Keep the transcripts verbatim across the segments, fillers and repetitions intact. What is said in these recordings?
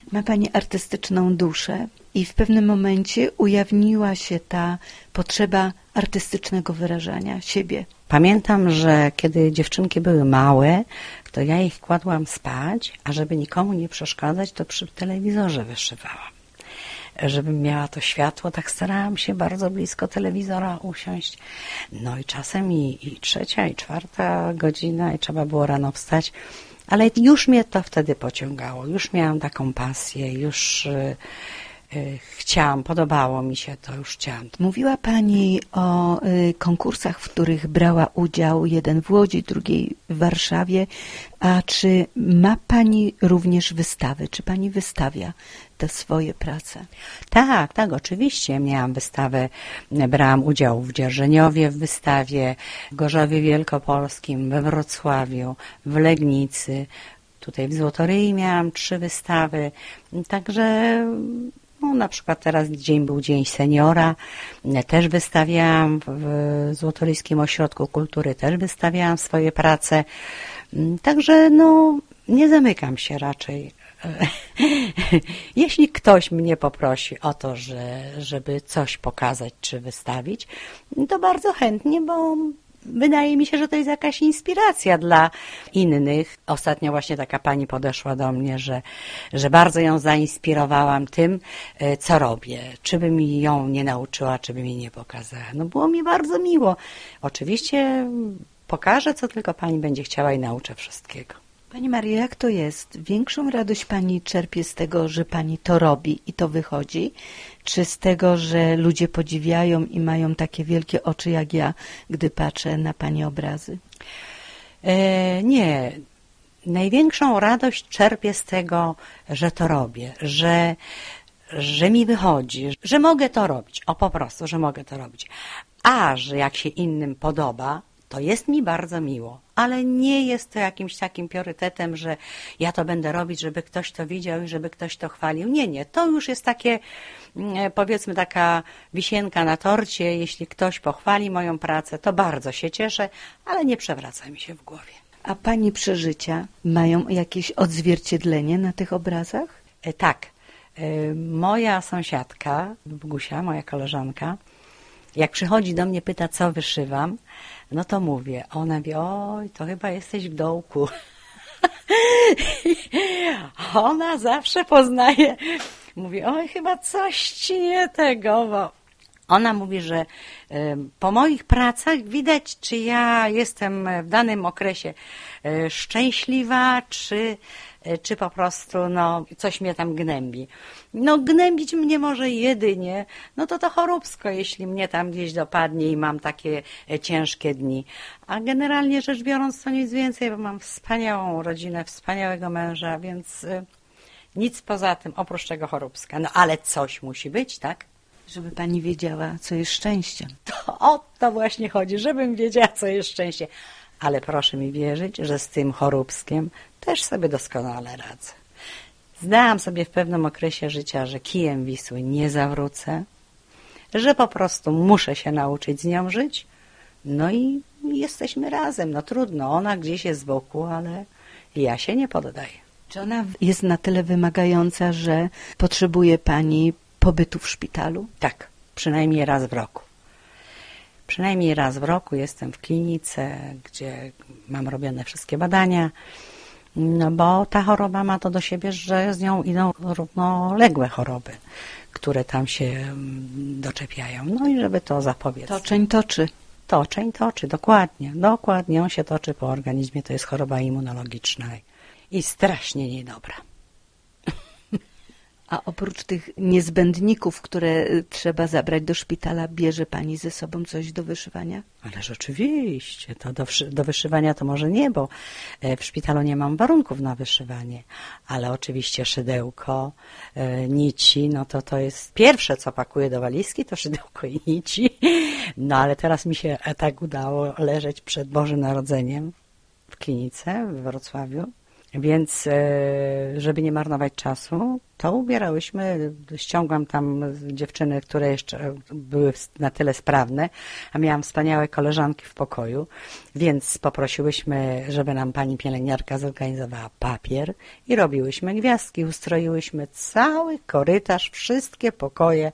Ma Pani artystyczną duszę i w pewnym momencie ujawniła się ta potrzeba artystycznego wyrażania siebie. Pamiętam, że kiedy dziewczynki były małe, to ja ich kładłam spać, a żeby nikomu nie przeszkadzać, to przy telewizorze wyszywałam. Żebym miała to światło, tak starałam się bardzo blisko telewizora usiąść. No i czasem i, i trzecia, i czwarta godzina, i trzeba było rano wstać. Ale już mnie to wtedy pociągało, już miałam taką pasję, już y, y, chciałam, podobało mi się to, już chciałam. Mówiła Pani o y, konkursach, w których brała udział, jeden w Łodzi, drugi w Warszawie. A czy ma Pani również wystawy? Czy Pani wystawia te swoje prace? Tak, tak, oczywiście. Miałam wystawę, brałam udział w Dzierżoniowie w wystawie, w Gorzowie Wielkopolskim, we Wrocławiu, w Legnicy. Tutaj w Złotoryi miałam trzy wystawy. Także no, na przykład teraz dzień był Dzień Seniora. Też wystawiałam w Złotoryjskim Ośrodku Kultury, też wystawiałam swoje prace. Także no, nie zamykam się raczej. Jeśli ktoś mnie poprosi o to, że, żeby coś pokazać czy wystawić, to bardzo chętnie, bo wydaje mi się, że to jest jakaś inspiracja dla innych. Ostatnio właśnie taka pani podeszła do mnie, że, że bardzo ją zainspirowałam tym, co robię. Czy bym ją nie nauczyła, czy bym jej nie pokazała. No było mi bardzo miło. Oczywiście pokażę, co tylko pani będzie chciała i nauczę wszystkiego. Pani Mario, jak to jest? Większą radość Pani czerpie z tego, że Pani to robi i to wychodzi, czy z tego, że ludzie podziwiają i mają takie wielkie oczy jak ja, gdy patrzę na Pani obrazy? E, nie. Największą radość czerpię z tego, że to robię, że, że mi wychodzi, że mogę to robić. O, po prostu, że mogę to robić. A, że jak się innym podoba, to jest mi bardzo miło, ale nie jest to jakimś takim priorytetem, że ja to będę robić, żeby ktoś to widział i żeby ktoś to chwalił. Nie, nie, to już jest takie, powiedzmy, taka wisienka na torcie. Jeśli ktoś pochwali moją pracę, to bardzo się cieszę, ale nie przewraca mi się w głowie. A Pani przeżycia mają jakieś odzwierciedlenie na tych obrazach? E, tak. E, moja sąsiadka, Bogusia, moja koleżanka, jak przychodzi do mnie, pyta, co wyszywam, no to mówię. Ona mówi, oj, to chyba jesteś w dołku. Ona zawsze poznaje. Mówi, oj, chyba coś ci nie tego. Bo ona mówi, że y, po moich pracach widać, czy ja jestem w danym okresie y, szczęśliwa, czy, y, czy po prostu no, coś mnie tam gnębi. No gnębić mnie może jedynie, no to to choróbsko, jeśli mnie tam gdzieś dopadnie i mam takie y, ciężkie dni. A generalnie rzecz biorąc to nic więcej, bo mam wspaniałą rodzinę, wspaniałego męża, więc y, nic poza tym, oprócz tego choróbska. No ale coś musi być, tak? Żeby Pani wiedziała, co jest szczęściem. To o to właśnie chodzi, żebym wiedziała, co jest szczęście. Ale proszę mi wierzyć, że z tym choróbskiem też sobie doskonale radzę. Zdałam sobie w pewnym okresie życia, że kijem Wisły nie zawrócę, że po prostu muszę się nauczyć z nią żyć. No i jesteśmy razem. No trudno, ona gdzieś jest z boku, ale ja się nie poddaję. Czy ona jest na tyle wymagająca, że potrzebuje Pani pobytu w szpitalu? Tak, przynajmniej raz w roku. Przynajmniej raz w roku jestem w klinice, gdzie mam robione wszystkie badania, no bo ta choroba ma to do siebie, że z nią idą równoległe choroby, które tam się doczepiają. No i żeby to zapobiec. Toczeń toczy. Toczeń toczy, dokładnie. Dokładnie, on się toczy po organizmie. To jest choroba immunologiczna i strasznie niedobra. A oprócz tych niezbędników, które trzeba zabrać do szpitala, bierze Pani ze sobą coś do wyszywania? Ależ oczywiście, to do, do wyszywania to może nie, bo w szpitalu nie mam warunków na wyszywanie, ale oczywiście szydełko, e, nici, no to to jest pierwsze, co pakuję do walizki, to szydełko i nici. No ale teraz mi się tak udało leżeć przed Bożym Narodzeniem w klinice w Wrocławiu, Więc żeby nie marnować czasu, to ubierałyśmy, ściągłam tam dziewczyny, które jeszcze były na tyle sprawne, a miałam wspaniałe koleżanki w pokoju, więc poprosiłyśmy, żeby nam pani pielęgniarka zorganizowała papier i robiłyśmy gwiazdki, ustroiłyśmy cały korytarz, wszystkie pokoje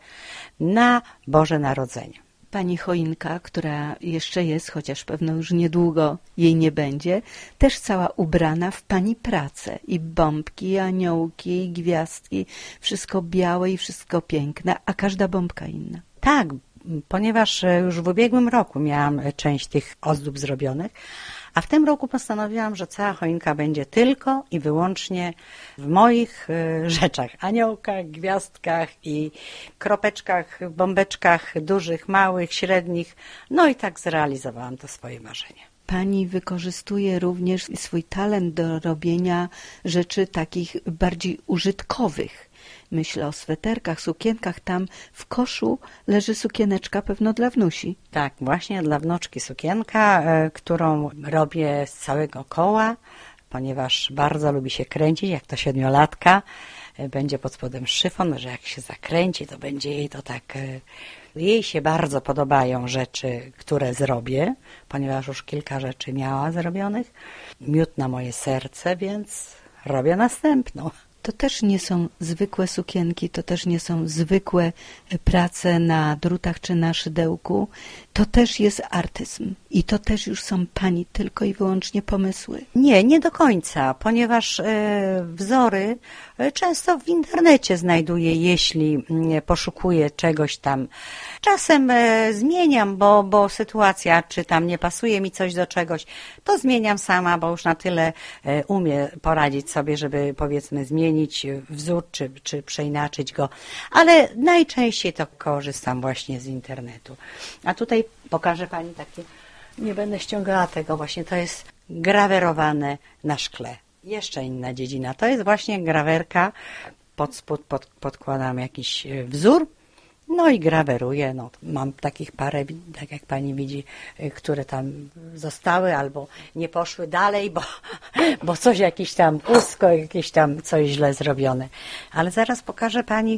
na Boże Narodzenie. Pani choinka, która jeszcze jest, chociaż pewno już niedługo jej nie będzie, też cała ubrana w pani pracę. I bombki, i aniołki, i gwiazdki, wszystko białe i wszystko piękne, a każda bombka inna. Tak, ponieważ już w ubiegłym roku miałam część tych ozdób zrobionych, a w tym roku postanowiłam, że cała choinka będzie tylko i wyłącznie w moich rzeczach. Aniołkach, gwiazdkach i kropeczkach, bombeczkach dużych, małych, średnich. No i tak zrealizowałam to swoje marzenie. Pani wykorzystuje również swój talent do robienia rzeczy takich bardziej użytkowych. Myślę o sweterkach, sukienkach. Tam w koszu leży sukieneczka pewno dla wnusi. Tak, właśnie dla wnuczki sukienka, y, którą robię z całego koła, ponieważ bardzo lubi się kręcić, jak to siedmiolatka. Y, będzie pod spodem szyfon, że jak się zakręci, to będzie jej to tak... Y, jej się bardzo podobają rzeczy, które zrobię, ponieważ już kilka rzeczy miała zrobionych. Miód na moje serce, więc robię następną. To też nie są zwykłe sukienki, to też nie są zwykłe prace na drutach czy na szydełku. To też jest artyzm i to też już są pani tylko i wyłącznie pomysły. Nie, nie do końca, ponieważ e, wzory e, często w internecie znajduję, jeśli e, poszukuję czegoś tam. Czasem e, zmieniam, bo, bo sytuacja, czy tam nie pasuje mi coś do czegoś, to zmieniam sama, bo już na tyle e, umiem poradzić sobie, żeby powiedzmy zmienić wzór, czy, czy przeinaczyć go, ale najczęściej to korzystam właśnie z internetu. A tutaj pokażę pani takie, nie będę ściągała tego, właśnie to jest grawerowane na szkle. Jeszcze inna dziedzina, to jest właśnie grawerka, pod spód pod, podkładam jakiś wzór, no i graweruję. No, mam takich parę, tak jak pani widzi, które tam zostały albo nie poszły dalej, bo, bo coś jakiś tam usko, jakieś tam coś źle zrobione. Ale zaraz pokażę pani,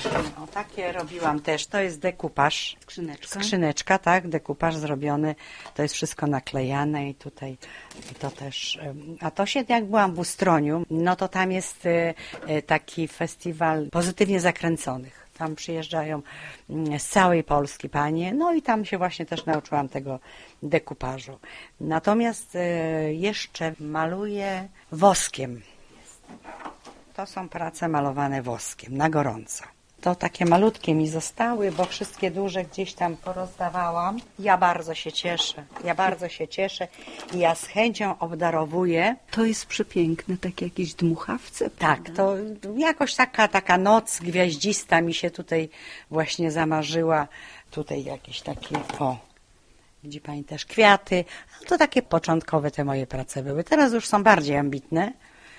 o takie robiłam też, to jest dekupaż. Skrzyneczka. Skrzyneczka, tak, dekupaż zrobiony, to jest wszystko naklejane i tutaj i to też, a to się jak byłam w Ustroniu, no to tam jest taki festiwal pozytywnie zakręconych. Tam przyjeżdżają z całej Polski panie, no i tam się właśnie też nauczyłam tego dekupażu. Natomiast jeszcze maluję woskiem. To są prace malowane woskiem, na gorąco. To takie malutkie mi zostały, bo wszystkie duże gdzieś tam porozdawałam. Ja bardzo się cieszę, ja bardzo się cieszę i ja z chęcią obdarowuję. To jest przepiękne, takie jakieś dmuchawce. Tak, prawda? to jakoś taka, taka noc gwiaździsta mi się tutaj właśnie zamarzyła. Tutaj jakieś takie, o, widzi pani też kwiaty. No to takie początkowe te moje prace były. Teraz już są bardziej ambitne.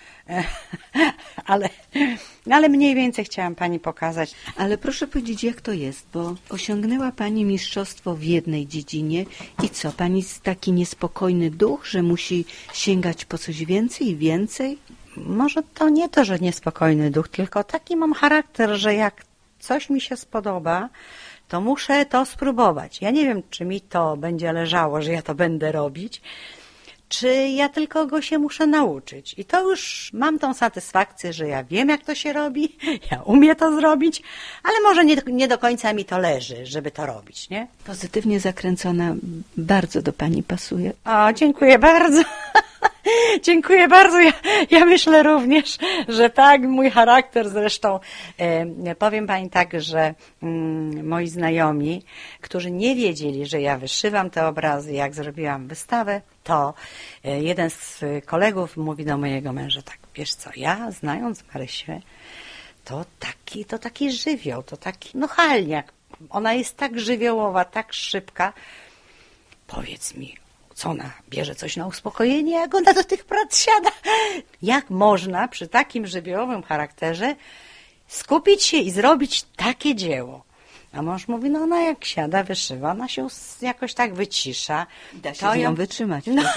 ale, ale mniej więcej chciałam pani pokazać. Ale proszę powiedzieć, jak to jest, bo osiągnęła pani mistrzostwo w jednej dziedzinie i co, pani jest taki niespokojny duch, że musi sięgać po coś więcej i więcej? Może to nie to, że niespokojny duch, tylko taki mam charakter, że jak coś mi się spodoba, to muszę to spróbować. Ja nie wiem, czy mi to będzie leżało, że ja to będę robić, czy ja tylko go się muszę nauczyć. I to już mam tą satysfakcję, że ja wiem, jak to się robi, ja umiem to zrobić, ale może nie, nie do końca mi to leży, żeby to robić, nie? Pozytywnie zakręcona bardzo do pani pasuje. O, dziękuję bardzo. Dziękuję bardzo. Ja, ja myślę również, że tak, mój charakter zresztą. E, powiem pani tak, że mm, moi znajomi, którzy nie wiedzieli, że ja wyszywam te obrazy, jak zrobiłam wystawę, to e, jeden z kolegów mówi do mojego męża tak, wiesz co, ja znając Marysię, to taki, to taki żywioł, to taki nachalniak. Ona jest tak żywiołowa, tak szybka. Powiedz mi, co ona bierze coś na uspokojenie, jak ona do tych prac siada? Jak można przy takim żywiołowym charakterze skupić się i zrobić takie dzieło? A mąż mówi, no ona jak siada, wyszywa, ona się jakoś tak wycisza. Da się to z nią ją wytrzymać. No,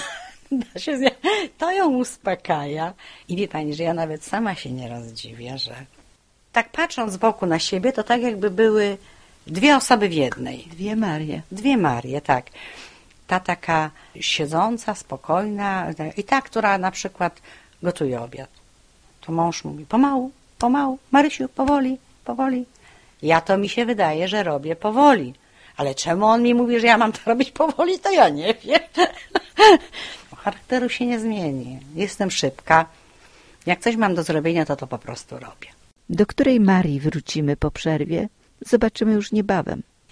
Da się zje- To ją uspokaja. I wie pani, że ja nawet sama się nieraz dziwię, że tak patrząc z boku na siebie, to tak jakby były dwie osoby w jednej. Dwie Marie. Dwie Marie, tak. Ta taka siedząca, spokojna i ta, która na przykład gotuje obiad. To mąż mówi, pomału, pomału, Marysiu, powoli, powoli. Ja to mi się wydaje, że robię powoli. Ale czemu on mi mówi, że ja mam to robić powoli, to ja nie wiem. Charakteru się nie zmieni. Jestem szybka. Jak coś mam do zrobienia, to to po prostu robię. Do której Marii wrócimy po przerwie, zobaczymy już niebawem.